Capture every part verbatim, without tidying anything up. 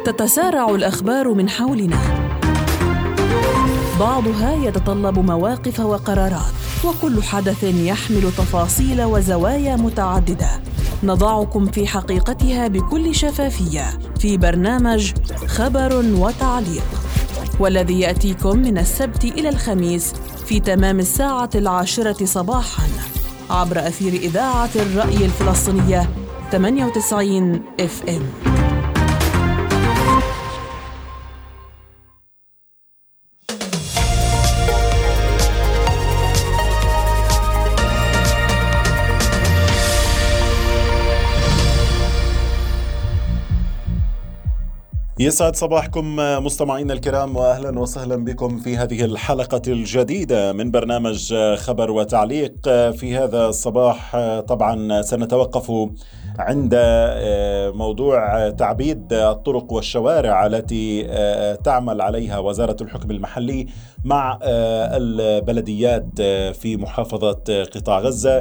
تتسارع الأخبار من حولنا، بعضها يتطلب مواقف وقرارات، وكل حدث يحمل تفاصيل وزوايا متعددة. نضعكم في حقيقتها بكل شفافية في برنامج خبر وتعليق، والذي يأتيكم من السبت إلى الخميس في تمام الساعة العاشرة صباحاً عبر أثير إذاعة الرأي الفلسطينية ثمانية وتسعين إف إم. يسعد صباحكم مستمعينا الكرام، وأهلا وسهلا بكم في هذه الحلقة الجديدة من برنامج خبر وتعليق. في هذا الصباح طبعا سنتوقف عند موضوع تعبيد الطرق والشوارع التي تعمل عليها وزارة الحكم المحلي مع البلديات في محافظة قطاع غزة،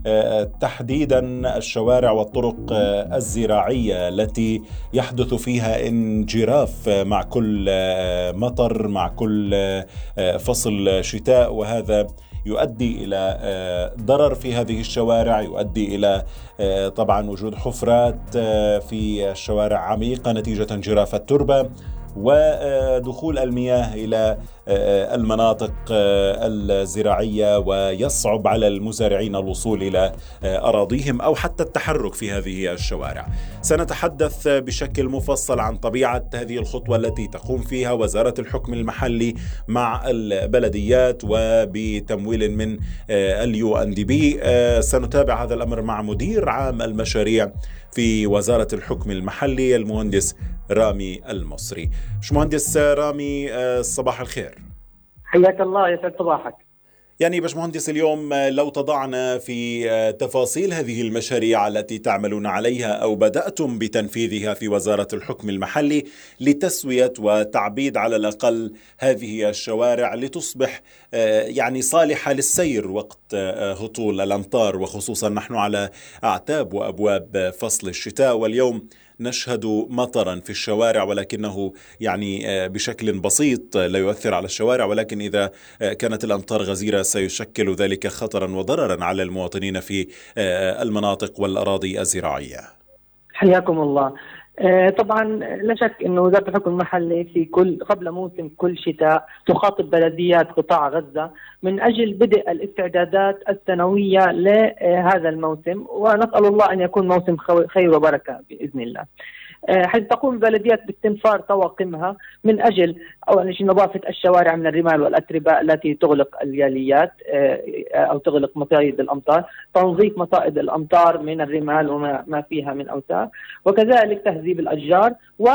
تحديدا الشوارع والطرق الزراعية التي يحدث فيها انجراف مع كل مطر، مع كل فصل شتاء، وهذا يؤدي إلى ضرر في هذه الشوارع، يؤدي إلى طبعا وجود حفرات في الشوارع عميقة نتيجة انجراف التربة ودخول المياه إلى المناطق الزراعية، ويصعب على المزارعين الوصول إلى أراضيهم أو حتى التحرك في هذه الشوارع. سنتحدث بشكل مفصل عن طبيعة هذه الخطوة التي تقوم فيها وزارة الحكم المحلي مع البلديات وبتمويل من اليو ان دي بي. سنتابع هذا الأمر مع مدير عام المشاريع في وزارة الحكم المحلي المهندس رامي المصري. باشمهندس رامي، صباح الخير. حياك الله، يسعد صباحك. يعني باشمهندس، اليوم لو تضعنا في تفاصيل هذه المشاريع التي تعملون عليها أو بدأتم بتنفيذها في وزارة الحكم المحلي لتسوية وتعبيد على الأقل هذه الشوارع لتصبح يعني صالحة للسير وقت هطول الأمطار، وخصوصا نحن على أعتاب وأبواب فصل الشتاء، واليوم نشهد مطرا في الشوارع، ولكنه يعني بشكل بسيط لا يؤثر على الشوارع، ولكن إذا كانت الأمطار غزيرة سيشكل ذلك خطرا وضررا على المواطنين في المناطق والأراضي الزراعية. حياكم الله. طبعا لا شك أن وزارة الحكم المحلي في كل قبل موسم كل شتاء تخاطب بلديات قطاع غزة من أجل بدء الاستعدادات السنوية لهذا الموسم، ونسأل الله أن يكون موسم خير وبركة بإذن الله. حيث تقوم البلديات باستنفار طواقمها من أجل أولا نظافة الشوارع من الرمال والأتربة التي تغلق الياليات أو تغلق مصائد الأمطار، تنظيف مصائد الأمطار من الرمال وما فيها من أوساخ، وكذلك تهذيب الأشجار،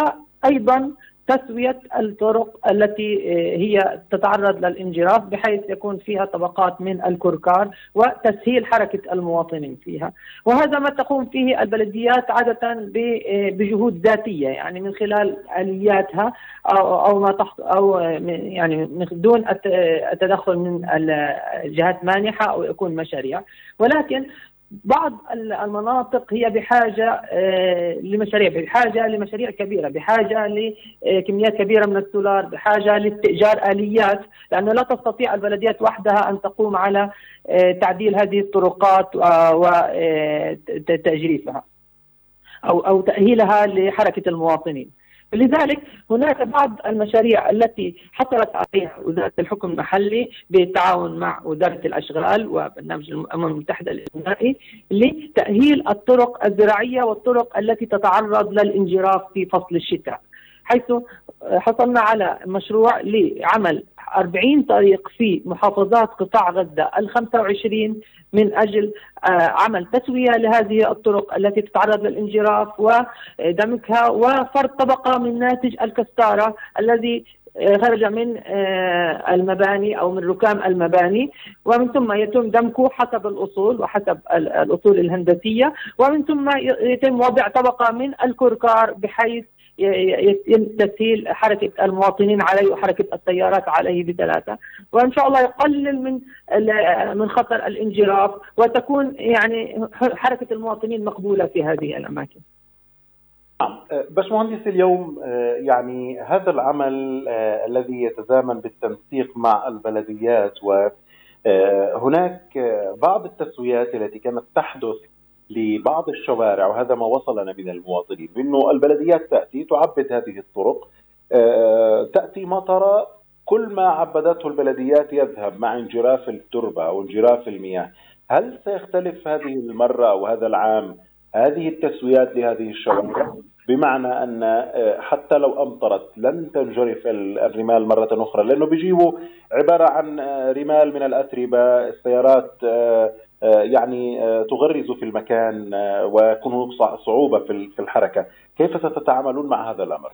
وأيضا تسوية الطرق التي هي تتعرض للانجراف بحيث يكون فيها طبقات من الكركار وتسهيل حركة المواطنين فيها. وهذا ما تقوم فيه البلديات عادة بجهود ذاتية، يعني من خلال آلياتها أو أو ما تحت أو يعني من دون التدخل من الجهات مانحة أو يكون مشاريع. ولكن بعض المناطق هي بحاجة لمشاريع بحاجة لمشاريع كبيرة، بحاجة لكميات كبيرة من السولار، بحاجة لاستئجار آليات، لأنه لا تستطيع البلديات وحدها أن تقوم على تعديل هذه الطرقات وتجريفها أو أو تأهيلها لحركة المواطنين. لذلك هناك بعض المشاريع التي حصلت عليها وزارة الحكم المحلي بالتعاون مع وزارة الأشغال وبرنامج الأمم المتحدة الإنمائي لتأهيل الطرق الزراعية والطرق التي تتعرض للانجراف في فصل الشتاء، حيث حصلنا على مشروع لعمل أربعين طريق في محافظات قطاع غزة الخمسة وعشرين من أجل عمل تسوية لهذه الطرق التي تتعرض للانجراف ودمجها وفرض طبقة من ناتج الكستارة الذي خرج من المباني أو من ركام المباني، ومن ثم يتم دمجه حسب الأصول وحسب الأصول الهندسية، ومن ثم يتم وضع طبقة من الكركار بحيث تسهيل حركة المواطنين عليه وحركة السيارات عليه بثلاثة، وإن شاء الله يقلل من من خطر الانجراف وتكون يعني حركة المواطنين مقبولة في هذه الأماكن. باشمهندس، اليوم يعني هذا العمل الذي يتزامن بالتنسيق مع البلديات، وهناك بعض التسويات التي كانت تحدث لبعض الشوارع، وهذا ما وصلنا من المواطنين، انه البلديات تأتي تعبد هذه الطرق، تأتي مطرة، كل ما عبدته البلديات يذهب مع انجراف التربة أو انجراف المياه. هل سيختلف هذه المرة أو هذا العام هذه التسويات لهذه الشوارع، بمعنى أن حتى لو أمطرت لن تنجرف الرمال مرة أخرى، لأنه بيجيبوا عبارة عن رمال من الأتربة، السيارات يعني تغرز في المكان ويكون صعوبة في الحركة. كيف ستتعاملون مع هذا الأمر؟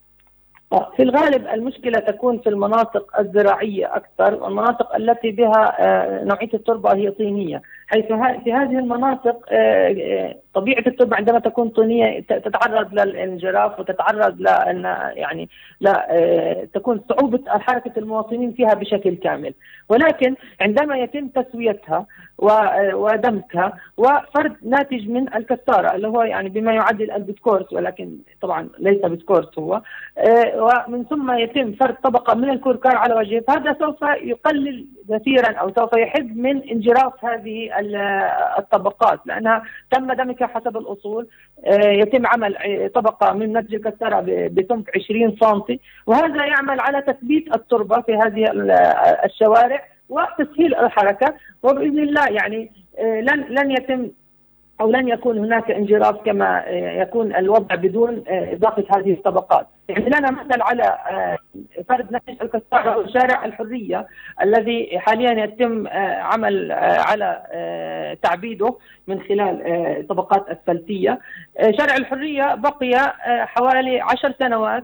في الغالب المشكلة تكون في المناطق الزراعية أكثر، والمناطق التي بها نوعية التربة هي طينية، حيث في هذه المناطق طبيعة التربة عندما تكون طينية تتعرض للانجراف وتتعرض لأن يعني لا تكون صعوبة حركة المواطنين فيها بشكل كامل. ولكن عندما يتم تسويتها ودمجها وفرد ناتج من الكسارة اللي هو يعني بما يعادل البتكورس، ولكن طبعا ليس بتكورس هو، ومن ثم يتم فرد طبقة من الكوركار على وجهه، فهذا سوف يقلل كثيرا أو سوف يحد من انجراف هذه الطبقات، لأنها تم دمجها حسب الأصول. يتم عمل طبقة من نسج الكسارة بسمك عشرين سنتي، وهذا يعمل على تثبيت التربة في هذه الشوارع وتسهيل الحركة، وبإذن الله يعني لن لن يتم أو لن يكون هناك انجراف كما يكون الوضع بدون إضافة هذه الطبقات. يعني لنا مثل على فرد نسج الكسارة وشارع الحرية الذي حاليا يتم عمل على تعبيده من خلال طبقات أسفلتية. شارع الحرية بقي حوالي عشر سنوات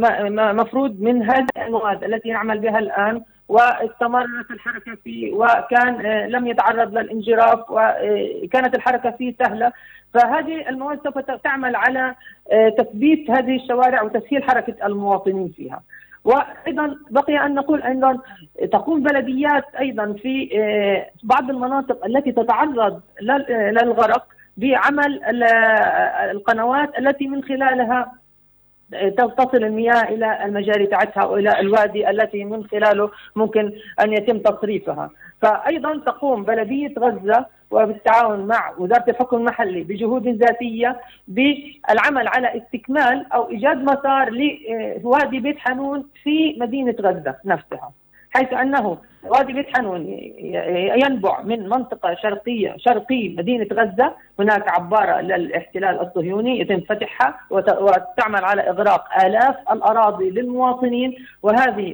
مفروض من هذه المواد التي نعمل بها الآن، واستمرت الحركة فيه وكان لم يتعرض للانجراف وكانت الحركة فيه سهلة. فهذه المواد سوف تعمل على تثبيت هذه الشوارع وتسهيل حركة المواطنين فيها. وأيضا بقي أن نقول أيضا تقوم بلديات أيضا في بعض المناطق التي تتعرض للغرق بعمل القنوات التي من خلالها تصل المياه إلى المجاري تاعتها وإلى الوادي التي من خلاله ممكن أن يتم تصريفها. فأيضا تقوم بلدية غزة وبالتعاون مع وزارة الحكم المحلي بجهود ذاتية بالعمل على استكمال أو إيجاد مسار لوادي بيت حنون في مدينة غزة نفسها، حيث أنه وادي بيت حنون ينبع من منطقة شرقية شرقي مدينة غزة. هناك عبارة للاحتلال الصهيوني يتم فتحها وتعمل على إغراق آلاف الأراضي للمواطنين، وهذه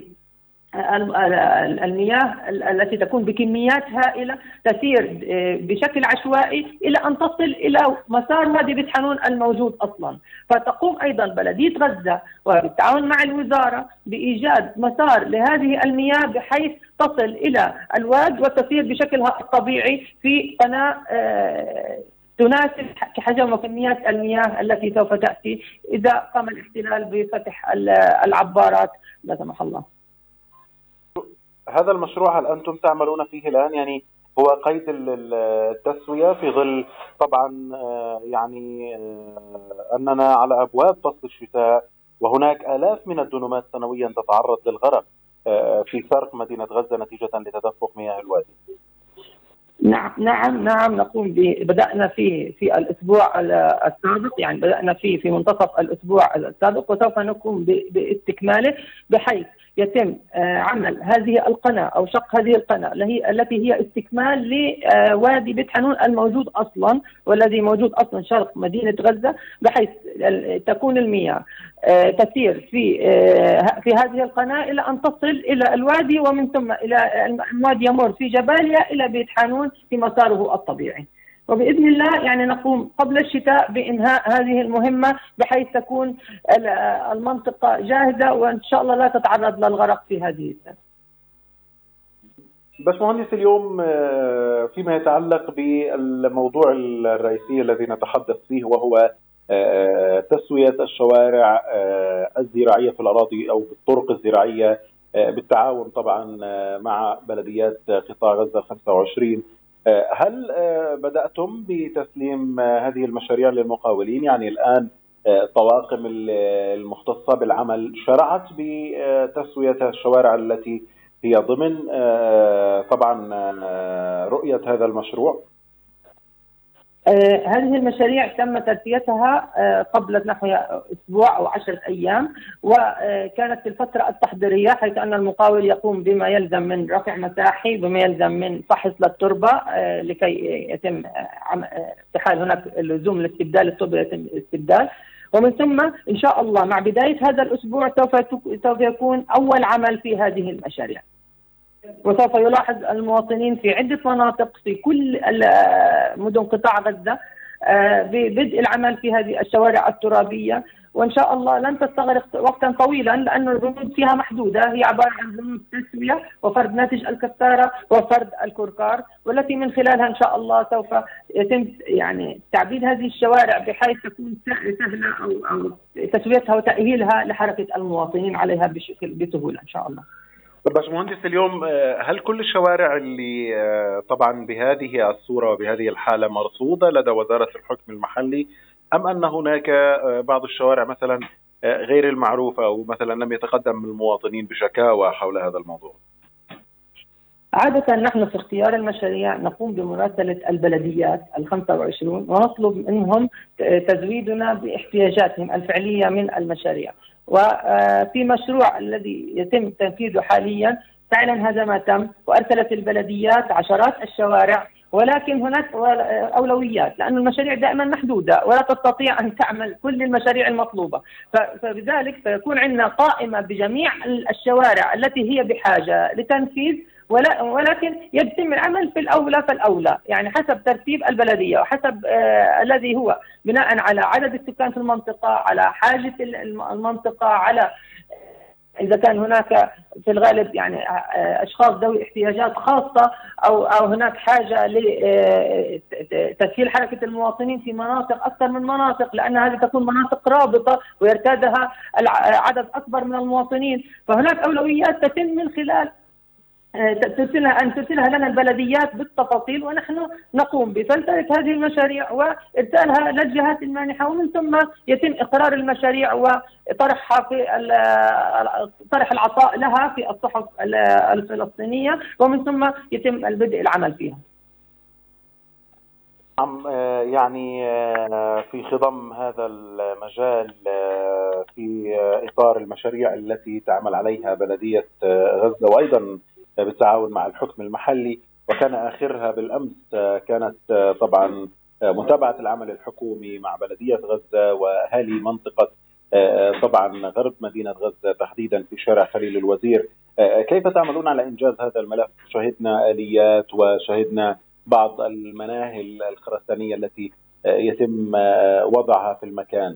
المياه التي تكون بكميات هائلة تسير بشكل عشوائي إلى أن تصل إلى مسار وادي بيت حنون الموجود أصلا. فتقوم أيضا بلدية غزة وبالتعاون مع الوزارة بإيجاد مسار لهذه المياه بحيث تصل إلى الواد وتسير بشكلها الطبيعي في قناة تناسب حجم وكميات المياه التي سوف تأتي إذا قام الاحتلال بفتح العبارات لا سمح الله. هذا المشروع هل أنتم تعملون فيه الآن؟ يعني هو قيد التسوية في ظل طبعا يعني أننا على أبواب فصل الشتاء، وهناك آلاف من الدنومات سنويا تتعرض للغرق في سرق مدينة غزة نتيجة لتدفق مياه الوادي. نعم نعم نعم نقوم بدأنا في في الأسبوع السابق، يعني بدأنا في في منتصف الأسبوع السابق، وسوف نقوم باستكماله بحيث يتم عمل هذه القناة أو شق هذه القناة التي هي استكمال لوادي بيت حنون الموجود أصلا والذي موجود أصلا شرق مدينة غزة، بحيث تكون المياه تسير في في هذه القناة إلى أن تصل إلى الوادي، ومن ثم إلى الوادي يمر في جباليا إلى بيت حنون في مساره الطبيعي. وبإذن الله يعني نقوم قبل الشتاء بإنهاء هذه المهمة بحيث تكون المنطقة جاهزة وإن شاء الله لا تتعرض للغرق في هذه السنة. باشمهندس، اليوم فيما يتعلق بالموضوع الرئيسي الذي نتحدث فيه وهو تسوية الشوارع الزراعية في الأراضي أو بالطرق الزراعية بالتعاون طبعا مع بلديات قطاع غزة خمسة وعشرين، هل بدأتم بتسليم هذه المشاريع للمقاولين؟ يعني الآن الطواقم المختصة بالعمل شرعت بتسوية الشوارع التي هي ضمن طبعا رؤية هذا المشروع؟ آه هذه المشاريع تم ترتيبها آه قبل نحو أسبوع أو عشرة أيام، وكانت في الفترة التحضيرية، حيث أن المقاول يقوم بما يلزم من رفع مساحي، بما يلزم من فحص للتربة آه لكي يتم آه في حال هناك لزوم لاستبدال التربة يتم الاستبدال. ومن ثم إن شاء الله مع بداية هذا الأسبوع سوف سوف يكون أول عمل في هذه المشاريع، وسوف يلاحظ المواطنين في عدة مناطق في كل مدن قطاع غزة ببدء العمل في هذه الشوارع الترابية، وإن شاء الله لن تستغرق وقتا طويلا، لأن البنود فيها محدودة، هي عبارة عن بنود تسوية وفرد ناتج الكسارة وفرد الكركار، والتي من خلالها إن شاء الله سوف يتم يعني تعبيد هذه الشوارع بحيث تكون سهلة أو أو تسويتها وتأهيلها لحركة المواطنين عليها بشكل بسهولة إن شاء الله. باشمهندس، اليوم هل كل الشوارع اللي طبعا بهذه الصورة وبهذه الحالة مرصودة لدى وزارة الحكم المحلي، أم أن هناك بعض الشوارع مثلا غير المعروفة أو مثلا لم يتقدم المواطنين بشكاوى حول هذا الموضوع؟ عادة نحن في اختيار المشاريع نقوم بمراسلة البلديات الخمسة وعشرين ونطلب منهم تزويدنا باحتياجاتهم الفعلية من المشاريع، وفي مشروع الذي يتم تنفيذه حاليا فعلا هذا ما تم، وأرسلت البلديات عشرات الشوارع، ولكن هناك أولويات، لأن المشاريع دائما محدودة ولا تستطيع أن تعمل كل المشاريع المطلوبة، فبذلك سيكون عندنا قائمة بجميع الشوارع التي هي بحاجة لتنفيذ، ولكن يتم العمل في الأولى فالأولى، يعني حسب ترتيب البلدية وحسب آه الذي هو بناء على عدد السكان في المنطقة، على حاجة المنطقة، على إذا كان هناك في الغالب يعني أشخاص ذوي احتياجات خاصة أو أو هناك حاجة لتسهيل حركة المواطنين في مناطق أكثر من مناطق، لأن هذه تكون مناطق رابطة ويرتادها عدد أكبر من المواطنين، فهناك أولويات تتم من خلال ترسلها أن ترسلها لنا البلديات بالتفاصيل، ونحن نقوم بفلترة هذه المشاريع وإرسالها للجهات المانحة، ومن ثم يتم إقرار المشاريع وطرحها في طرح العطاء لها في الصحف الفلسطينية، ومن ثم يتم البدء العمل فيها. يعني في خضم هذا المجال في إطار المشاريع التي تعمل عليها بلدية غزة وأيضا بالتعاون مع الحكم المحلي، وكان آخرها بالأمس كانت طبعا متابعة العمل الحكومي مع بلدية غزة وأهالي منطقة طبعا غرب مدينة غزة تحديدا في شارع خليل الوزير. كيف تعملون على إنجاز هذا الملف؟ شهدنا آليات وشهدنا بعض المناهل الخرسانية التي يتم وضعها في المكان.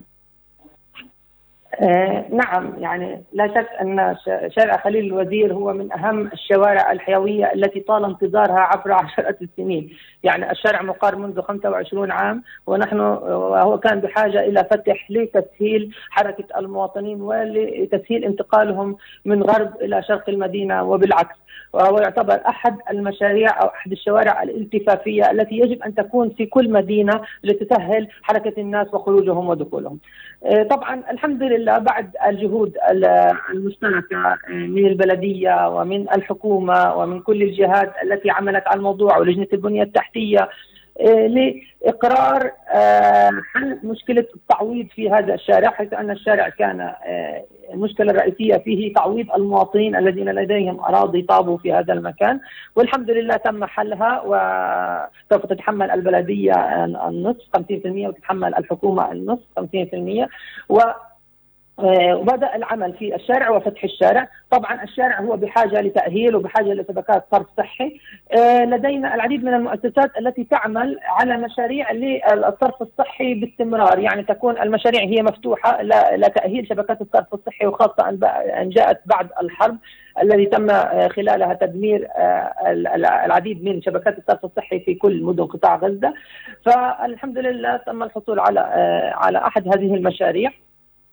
آه نعم، يعني لا شك أن شارع خليل الوزير هو من أهم الشوارع الحيوية التي طال انتظارها عبر عشرات السنين، يعني الشارع مقر منذ خمسة وعشرين عام، ونحن وهو كان بحاجة إلى فتح لتسهيل حركة المواطنين ولتسهيل انتقالهم من غرب إلى شرق المدينة وبالعكس، وهو يعتبر أحد المشاريع أو أحد الشوارع الالتفافية التي يجب أن تكون في كل مدينة لتسهل حركة الناس وخروجهم ودخولهم. طبعا الحمد لله بعد الجهود المشتركة من البلدية ومن الحكومة ومن كل الجهات التي عملت على الموضوع ولجنة البنية التحتية لإقرار حل مشكلة التعويض في هذا الشارع، حيث أن الشارع كان المشكلة الرئيسية فيه تعويض المواطنين الذين لديهم أراضي طابوا في هذا المكان، والحمد لله تم حلها، وسوف تتحمل البلدية النصف خمسين بالمئة وتتحمل الحكومة النصف خمسين بالمئة، و وبدأ العمل في الشارع وفتح الشارع. طبعا الشارع هو بحاجة لتأهيل وبحاجة لشبكات صرف صحي. لدينا العديد من المؤسسات التي تعمل على مشاريع للصرف الصحي باستمرار، يعني تكون المشاريع هي مفتوحة لتأهيل شبكات الصرف الصحي، وخاصة أن جاءت بعد الحرب الذي تم خلالها تدمير العديد من شبكات الصرف الصحي في كل مدن قطاع غزة. فالحمد لله تم الحصول على على أحد هذه المشاريع،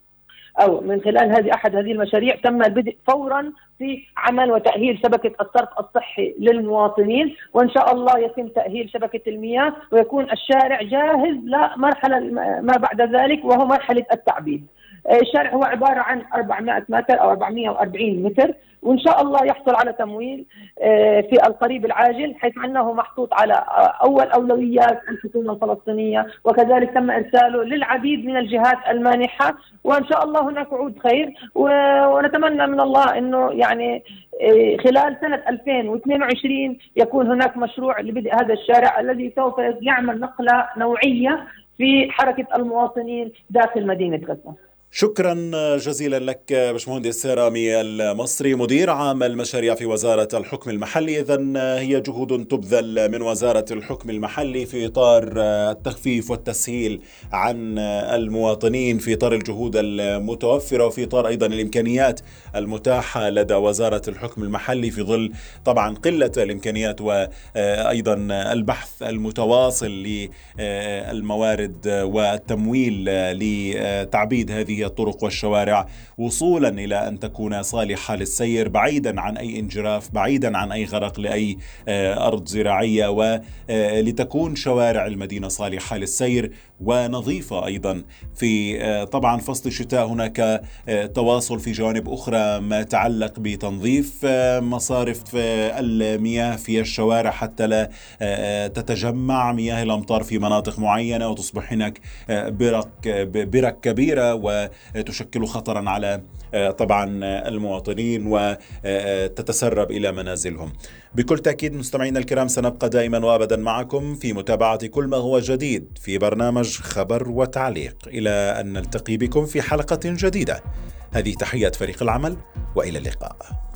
أو من خلال هذه أحد هذه المشاريع تم البدء فورا في عمل وتأهيل شبكة الصرف الصحي للمواطنين، وإن شاء الله يتم تأهيل شبكة المياه ويكون الشارع جاهز لمرحلة ما بعد ذلك وهو مرحلة التعبيد. الشارع هو عبارة عن أربعمائة متر أو أربعمائة وأربعين متر، وإن شاء الله يحصل على تمويل في القريب العاجل، حيث أنه محطوط على أول أولويات الحكومة الفلسطينية، وكذلك تم إرساله للعديد من الجهات المانحة، وإن شاء الله هناك وعود خير، ونتمنى من الله أنه يعني خلال سنة ألفين واثنين وعشرين يكون هناك مشروع لبدء هذا الشارع الذي سوف يعمل نقلة نوعية في حركة المواطنين داخل مدينة غزة. شكرا جزيلا لك باشمهندس رامي المصري، مدير عام المشاريع في وزارة الحكم المحلي. إذن هي جهود تبذل من وزارة الحكم المحلي في إطار التخفيف والتسهيل عن المواطنين، في إطار الجهود المتوفرة، وفي إطار أيضا الإمكانيات المتاحة لدى وزارة الحكم المحلي في ظل طبعا قلة الإمكانيات وأيضا البحث المتواصل للموارد والتمويل لتعبيد هذه الطرق والشوارع، وصولا إلى أن تكون صالحة للسير، بعيدا عن أي انجراف، بعيدا عن أي غرق لأي أرض زراعية، ولتكون شوارع المدينة صالحة للسير ونظيفة أيضا. في طبعا فصل الشتاء هناك تواصل في جوانب أخرى ما يتعلق بتنظيف مصارف المياه في الشوارع حتى لا تتجمع مياه الأمطار في مناطق معينة وتصبح هناك برك برك كبيرة وتشكل خطرا على طبعا المواطنين وتتسرب إلى منازلهم. بكل تأكيد مستمعينا الكرام سنبقى دائما وأبدا معكم في متابعة كل ما هو جديد في برنامج خبر وتعليق، إلى أن نلتقي بكم في حلقة جديدة. هذه تحيات فريق العمل وإلى اللقاء.